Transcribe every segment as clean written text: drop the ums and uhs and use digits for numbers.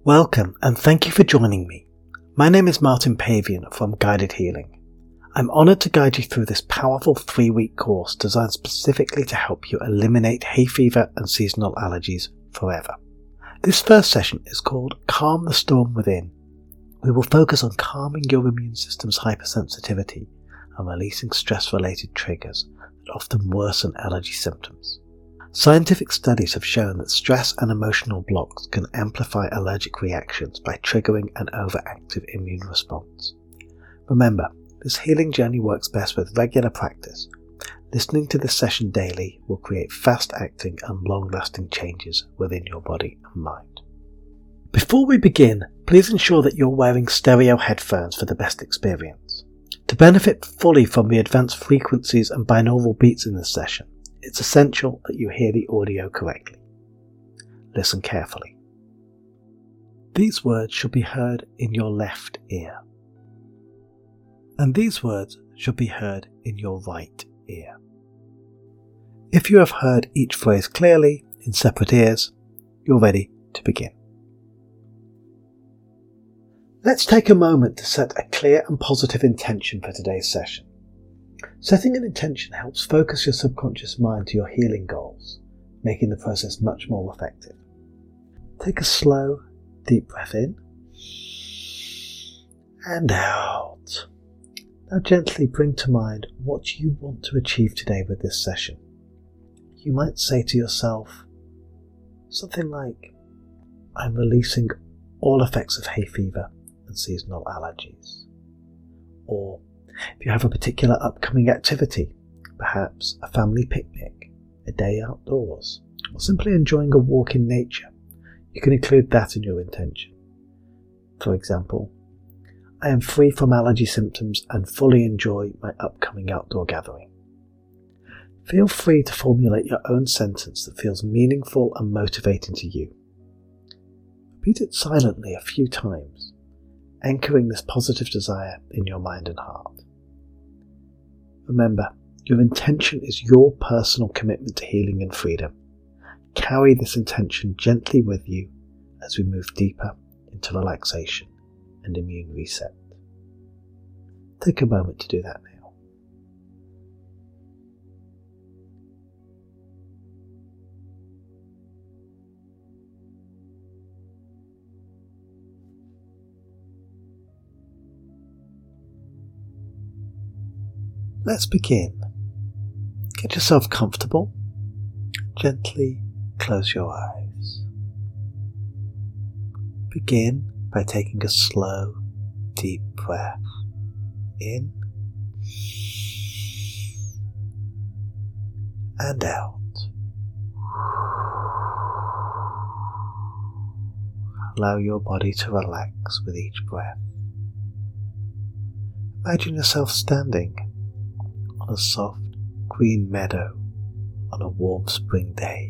Welcome and thank you for joining me. My name is Martin Pavian from Guided Healing. I'm honoured to guide you through this powerful 3-week course designed specifically to help you eliminate hay fever and seasonal allergies forever. This first session is called Calm the Storm Within. We will focus on calming your immune system's hypersensitivity and releasing stress-related triggers that often worsen allergy symptoms. Scientific studies have shown that stress and emotional blocks can amplify allergic reactions by triggering an overactive immune response. Remember, this healing journey works best with regular practice. Listening to this session daily will create fast-acting and long-lasting changes within your body and mind. Before we begin, please ensure that you're wearing stereo headphones for the best experience. To benefit fully from the advanced frequencies and binaural beats in this session, it's essential that you hear the audio correctly. Listen carefully. These words should be heard in your left ear. And these words should be heard in your right ear. If you have heard each phrase clearly in separate ears, you're ready to begin. Let's take a moment to set a clear and positive intention for today's session. Setting an intention helps focus your subconscious mind to your healing goals, making the process much more effective. Take a slow, deep breath in and out. Now gently bring to mind what you want to achieve today with this session. You might say to yourself something like, I'm releasing all effects of hay fever and seasonal allergies. Or if you have a particular upcoming activity, perhaps a family picnic, a day outdoors, or simply enjoying a walk in nature, you can include that in your intention. For example, I am free from allergy symptoms and fully enjoy my upcoming outdoor gathering. Feel free to formulate your own sentence that feels meaningful and motivating to you. Repeat it silently a few times, anchoring this positive desire in your mind and heart. Remember, your intention is your personal commitment to healing and freedom. Carry this intention gently with you as we move deeper into relaxation and immune reset. Take a moment to do that now. Let's begin. Get yourself comfortable. Gently close your eyes. Begin by taking a slow, deep breath in and out. Allow your body to relax with each breath. Imagine yourself standing on a soft green meadow on a warm spring day.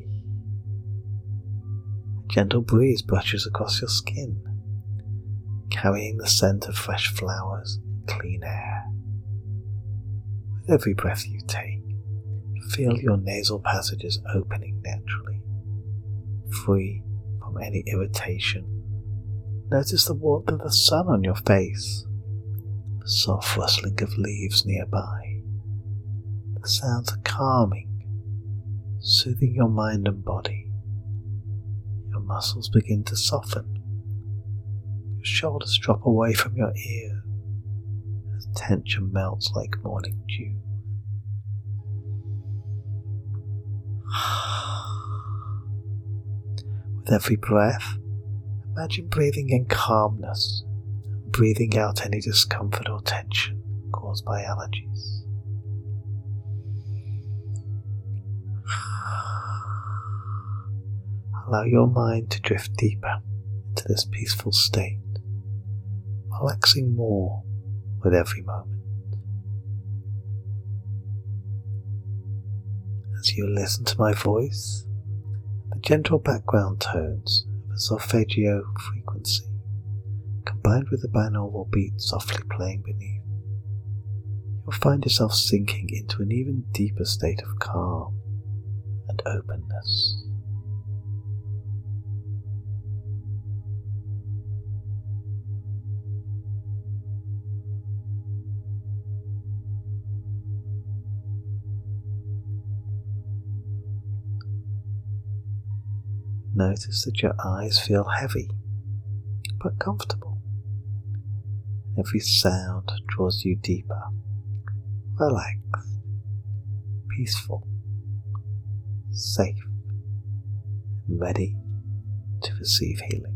A gentle breeze brushes across your skin, carrying the scent of fresh flowers and clean air. With every breath you take, feel your nasal passages opening naturally, free from any irritation. Notice the warmth of the sun on your face, the soft rustling of leaves nearby. The sounds are calming, soothing your mind and body. Your muscles begin to soften. Your shoulders drop away from your ears as tension melts like morning dew. With every breath, imagine breathing in calmness and breathing out any discomfort or tension caused by allergies. Allow your mind to drift deeper into this peaceful state, relaxing more with every moment. As you listen to my voice, the gentle background tones of a solfeggio frequency, combined with the binaural beat softly playing beneath, you'll find yourself sinking into an even deeper state of calm and openness. Notice that your eyes feel heavy but comfortable. Every sound draws you deeper, relaxed, peaceful, safe, and ready to receive healing.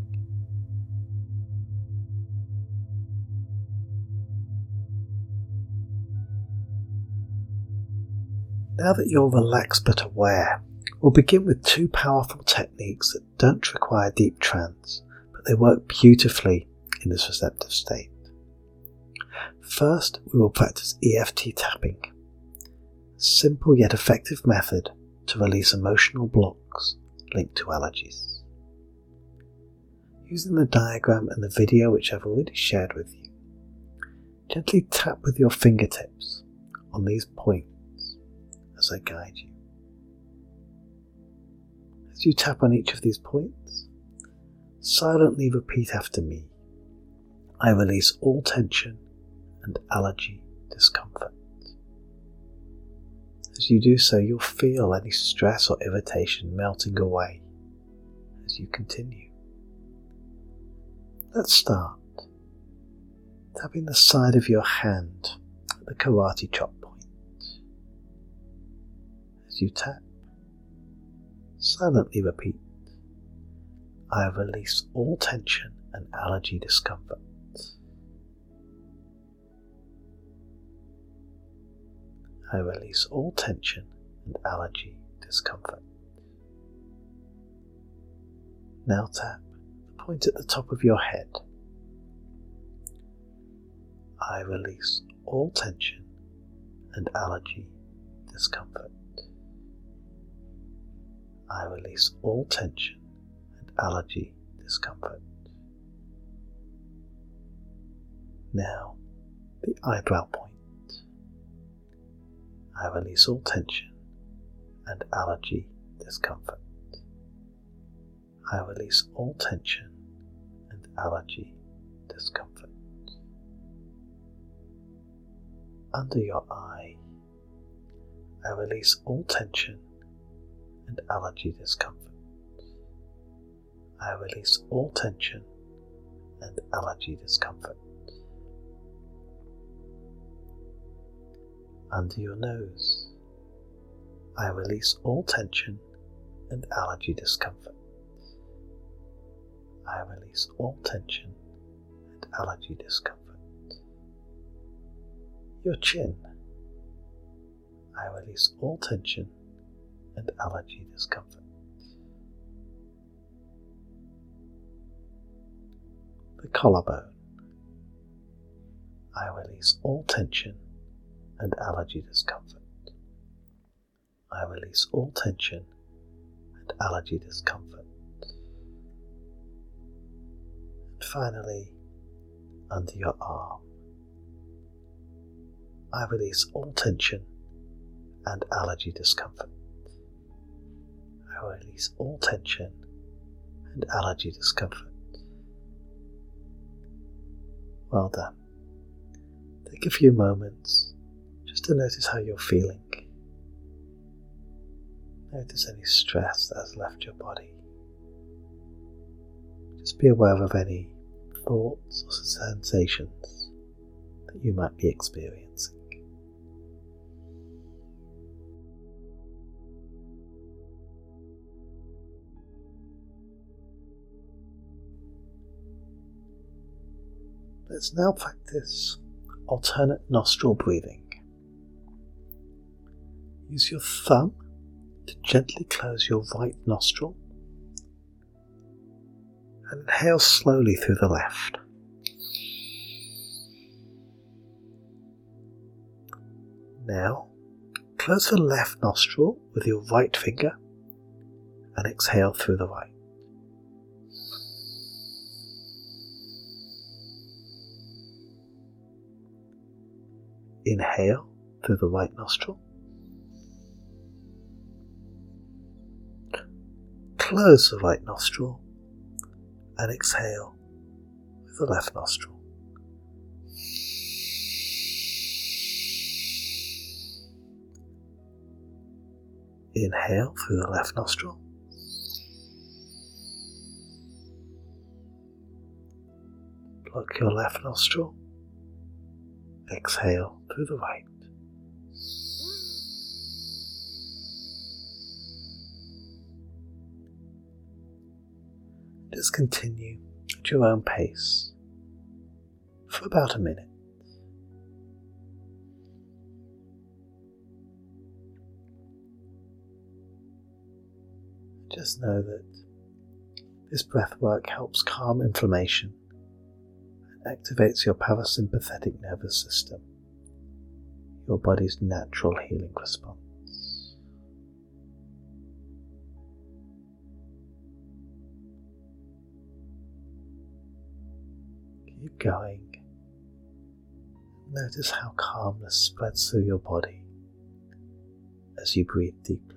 Now that you're relaxed but aware, we'll begin with two powerful techniques that don't require deep trance, but they work beautifully in this receptive state. First, we will practice EFT tapping, a simple yet effective method to release emotional blocks linked to allergies. Using the diagram and the video which I've already shared with you, gently tap with your fingertips on these points as I guide you. As you tap on each of these points, silently repeat after me. I release all tension and allergy discomfort. As you do so, you'll feel any stress or irritation melting away as you continue. Let's start. Tapping the side of your hand at the karate chop point. As you tap, silently repeat, I release all tension and allergy discomfort. I release all tension and allergy discomfort. Now tap the point at the top of your head. I release all tension and allergy discomfort. I release all tension and allergy discomfort. Now, the eyebrow point. I release all tension and allergy discomfort. I release all tension and allergy discomfort. Under your eye, I release all tension and allergy discomfort. I release all tension and allergy discomfort. Under your nose, I release all tension and allergy discomfort. I release all tension and allergy discomfort. Your chin, I release all tension and allergy discomfort. The collarbone, I release all tension and allergy discomfort. I release all tension and allergy discomfort. And finally, under your arm, I release all tension and allergy discomfort. I release all tension and allergy discomfort. Well done. Take a few moments just to notice how you're feeling. Notice any stress that has left your body. Just be aware of any thoughts or sensations that you might be experiencing. Let's now practice alternate nostril breathing. Use your thumb to gently close your right nostril and inhale slowly through the left. Now, close the left nostril with your right finger and exhale through the right. Inhale through the right nostril. Close the right nostril and exhale with the left nostril. Inhale through the left nostril. Unplug your left nostril. Exhale through the right. Just continue at your own pace for about a minute. Just know that this breath work helps calm inflammation and activates your parasympathetic nervous system, your body's natural healing response. Keep going. Notice how calmness spreads through your body as you breathe deeply.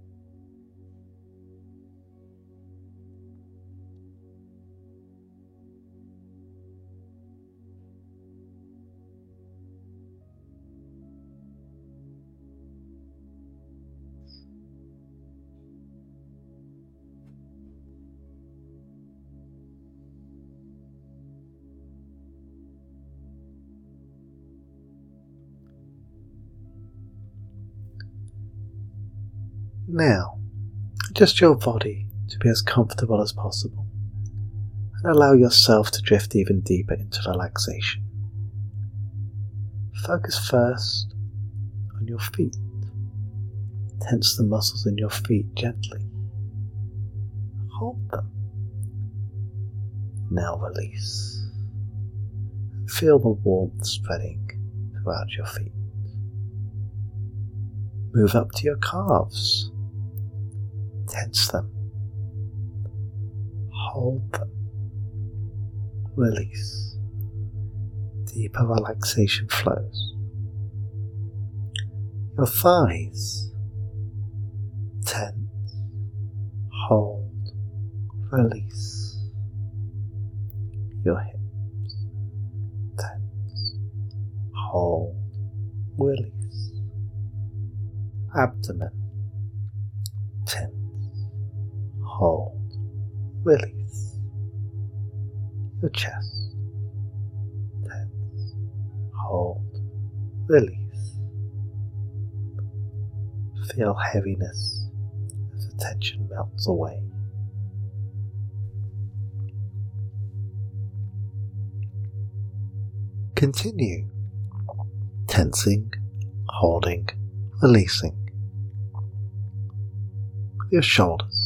Now, adjust your body to be as comfortable as possible and allow yourself to drift even deeper into relaxation. Focus first on your feet. Tense the muscles in your feet gently. Hold them. Now release. Feel the warmth spreading throughout your feet. Move up to your calves. Tense them. Hold them. Release. Deeper relaxation flows. Your thighs. Tense. Hold. Release. Your hips. Tense. Hold. Release. Abdomen. Tense. Hold, release. Your chest, tense, hold, release. Feel heaviness as the tension melts away. Continue tensing, holding, releasing. Your shoulders,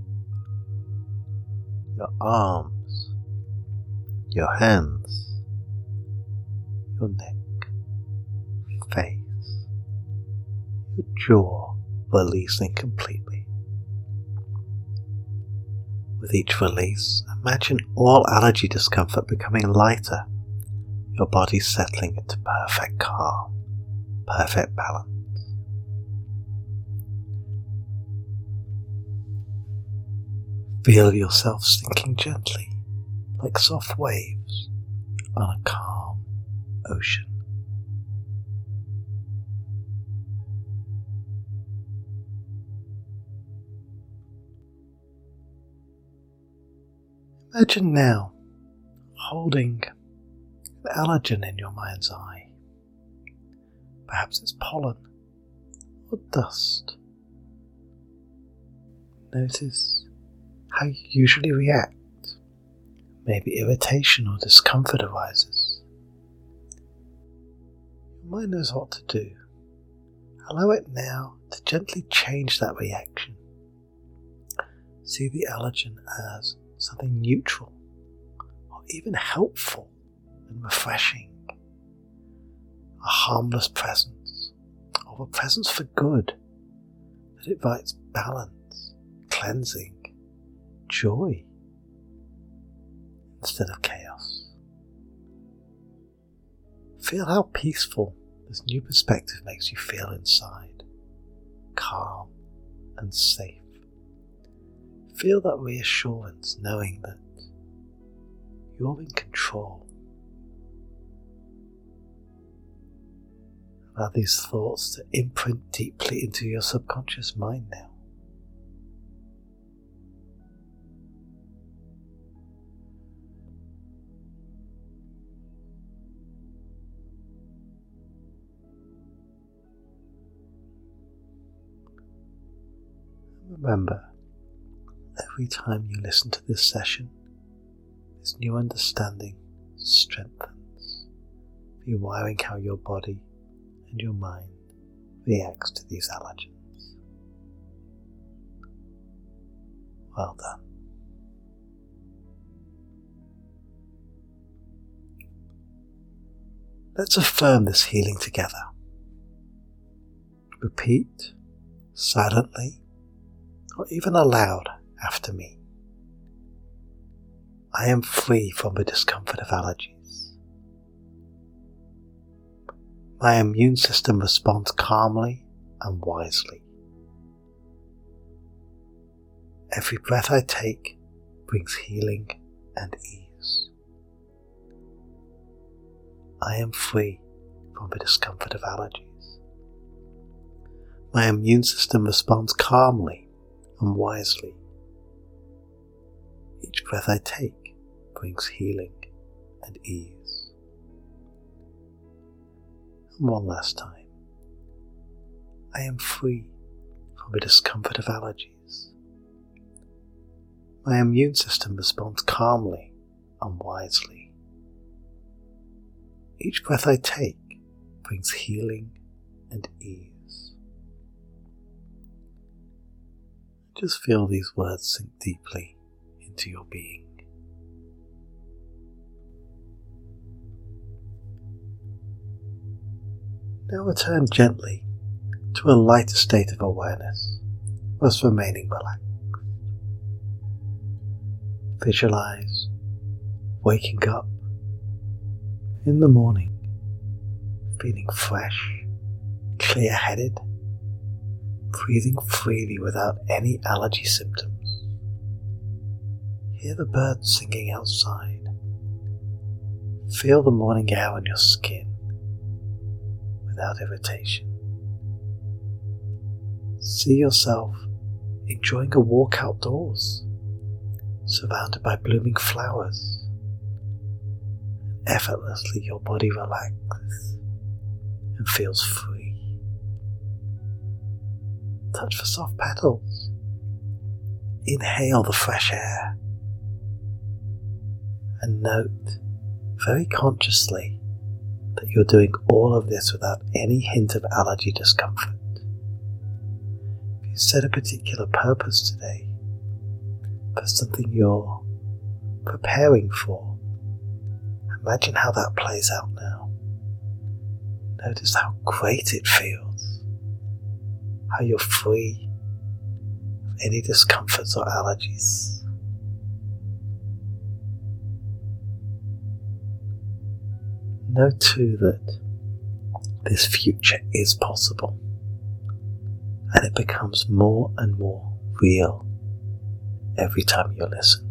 your arms, your hands, your neck, face, your jaw releasing completely. With each release, imagine all allergy discomfort becoming lighter, your body settling into perfect calm, perfect balance. Feel yourself sinking gently, like soft waves on a calm ocean. Imagine now holding an allergen in your mind's eye. Perhaps it's pollen or dust. Notice how you usually react. Maybe irritation or discomfort arises. Your mind knows what to do. Allow it now to gently change that reaction. See the allergen as something neutral or even helpful and refreshing. A harmless presence, or a presence for good that invites balance, cleansing, joy instead of chaos. Feel how peaceful this new perspective makes you feel inside, calm and safe. Feel that reassurance knowing that you're in control. Allow these thoughts to imprint deeply into your subconscious mind now. Remember, every time you listen to this session, this new understanding strengthens, rewiring how your body and your mind reacts to these allergens. Well done. Let's affirm this healing together. Repeat silently or even aloud after me. I am free from the discomfort of allergies. My immune system responds calmly and wisely. Every breath I take brings healing and ease. I am free from the discomfort of allergies. My immune system responds calmly and wisely. Each breath I take brings healing and ease. And one last time. I am free from the discomfort of allergies. My immune system responds calmly and wisely. Each breath I take brings healing and ease. Just feel these words sink deeply into your being. Now return gently to a lighter state of awareness whilst remaining relaxed. Visualize waking up in the morning, feeling fresh, clear-headed, breathing freely without any allergy symptoms. Hear the birds singing outside. Feel the morning air on your skin without irritation. See yourself enjoying a walk outdoors, surrounded by blooming flowers. Effortlessly your body relaxes and feels free. Touch the soft petals. Inhale the fresh air. And note very consciously that you're doing all of this without any hint of allergy discomfort. If you set a particular purpose today for something you're preparing for, imagine how that plays out now. Notice how great it feels, how you're free of any discomforts or allergies. Know too that this future is possible, and it becomes more and more real every time you listen.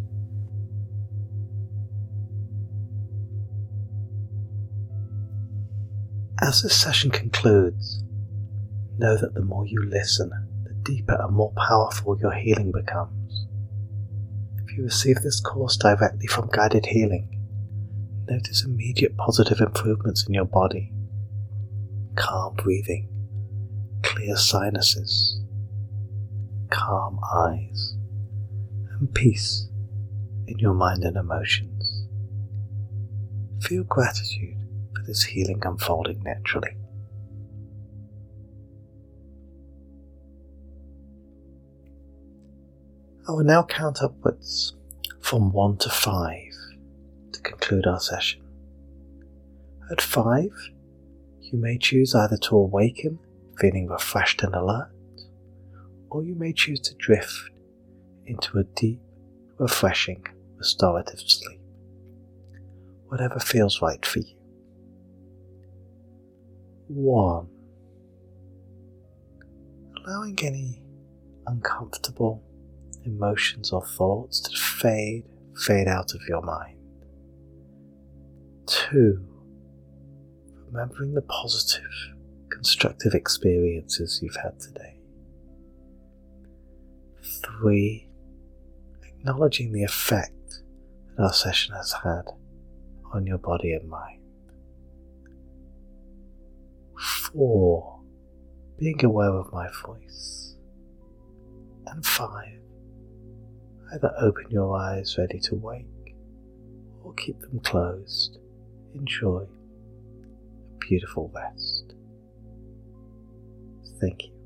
As this session concludes, know that the more you listen, the deeper and more powerful your healing becomes. If you receive this course directly from Guided Healing, notice immediate positive improvements in your body, calm breathing, clear sinuses, calm eyes, and peace in your mind and emotions. Feel gratitude for this healing unfolding naturally. I will now count upwards from 1 to 5 to conclude our session. At 5, you may choose either to awaken feeling refreshed and alert, or you may choose to drift into a deep, refreshing, restorative sleep. Whatever feels right for you. 1. Allowing any uncomfortable emotions or thoughts to fade out of your mind. 2. Remembering the positive, constructive experiences you've had today. 3. Acknowledging the effect that our session has had on your body and mind. 4. Being aware of my voice. and 5. Either open your eyes ready to wake or keep them closed. Enjoy a beautiful rest. Thank you.